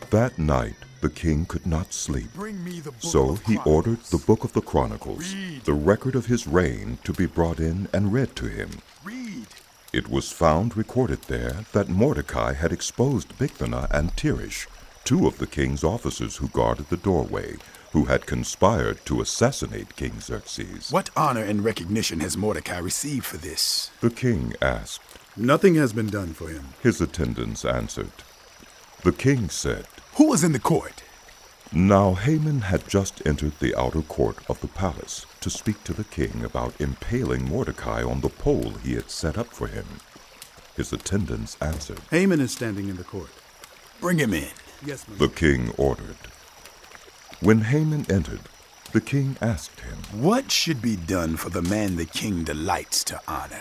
That night the king could not sleep, Bring me the book so of he Chronicles. ordered the book of the Chronicles, Read. the record of his reign, to be brought in and read to him. Read. It was found recorded there that Mordecai had exposed Bigthana and Teresh, two of the king's officers who guarded the doorway, who had conspired to assassinate King Xerxes. What honor and recognition has Mordecai received for this? The king asked. Nothing has been done for him. His attendants answered. The king said, Who was in the court? Now Haman had just entered the outer court of the palace to speak to the king about impaling Mordecai on the pole he had set up for him. His attendants answered. Haman is standing in the court. Bring him in. Yes, my The lord. king ordered. When Haman entered, the king asked him, What should be done for the man the king delights to honor?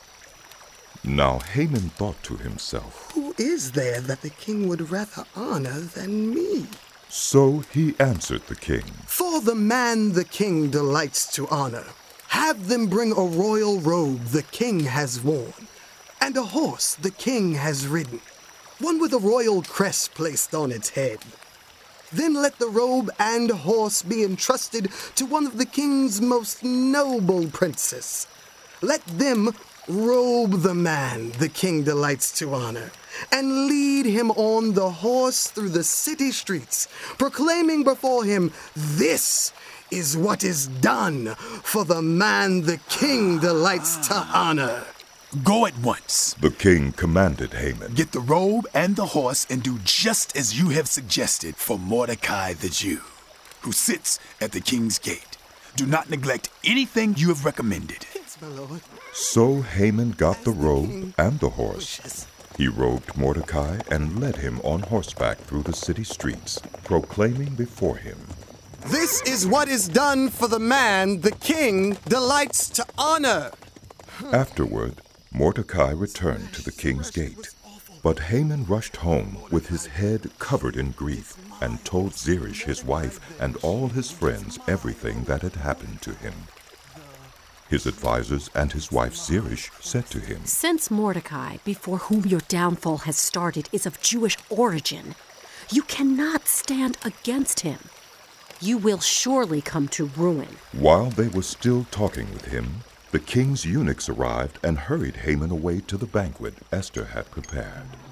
Now Haman thought to himself. Who is there that the king would rather honor than me? So he answered the king. For the man the king delights to honor, have them bring a royal robe the king has worn, and a horse the king has ridden, one with a royal crest placed on its head. Then let the robe and horse be entrusted to one of the king's most noble princes. Let them robe the man the king delights to honor, and lead him on the horse through the city streets, proclaiming before him, This is what is done for the man the king delights to honor. Go at once. The king commanded Haman. Get the robe and the horse and do just as you have suggested for Mordecai the Jew, who sits at the king's gate. Do not neglect anything you have recommended. Yes, my lord. So Haman got the robe and the horse. He robed Mordecai and led him on horseback through the city streets, proclaiming before him, This is what is done for the man the king delights to honor. Afterward, Mordecai returned to the king's gate. But Haman rushed home with his head covered in grief and told Zeresh his wife and all his friends everything that had happened to him. His advisers and his wife Zeresh said to him, Since Mordecai, before whom your downfall has started, is of Jewish origin, you cannot stand against him. You will surely come to ruin. While they were still talking with him, the king's eunuchs arrived and hurried Haman away to the banquet Esther had prepared.